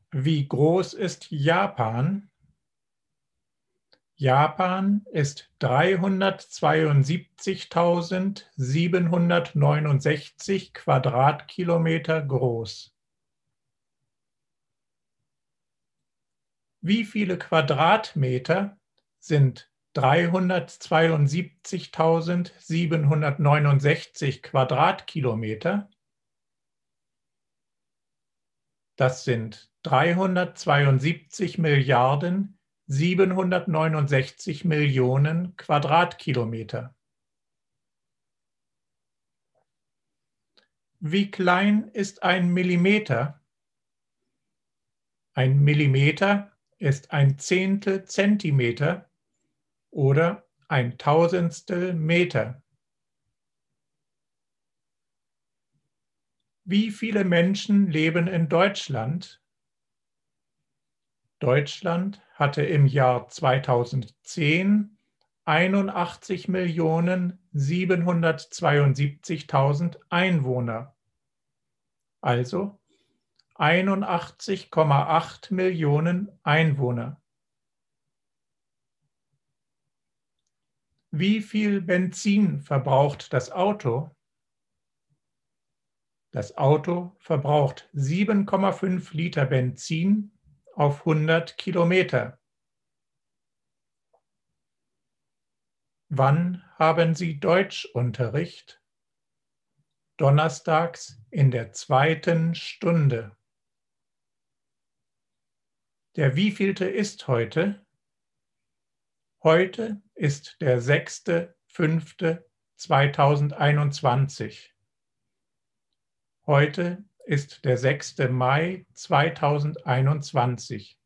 Wie groß ist Japan? Japan ist 372.769 Quadratkilometer groß. Wie viele Quadratmeter sind 372.769 Quadratkilometer? Das sind 372 Milliarden 769 Millionen Quadratkilometer. Wie klein ist ein Millimeter? Ein Millimeter ist ein Zehntel Zentimeter oder ein Tausendstel Meter. Wie viele Menschen leben in Deutschland? Deutschland hatte im Jahr 2010 81.772.000 Einwohner, also 81,8 Millionen Einwohner. Wie viel Benzin verbraucht das Auto? Das Auto verbraucht 7,5 Liter Benzin auf 100 Kilometer. Wann haben Sie Deutschunterricht? Donnerstags in der 2. Stunde. Der wievielte ist heute? Heute ist der 6.5.2021. Heute ist der 6. Mai 2021.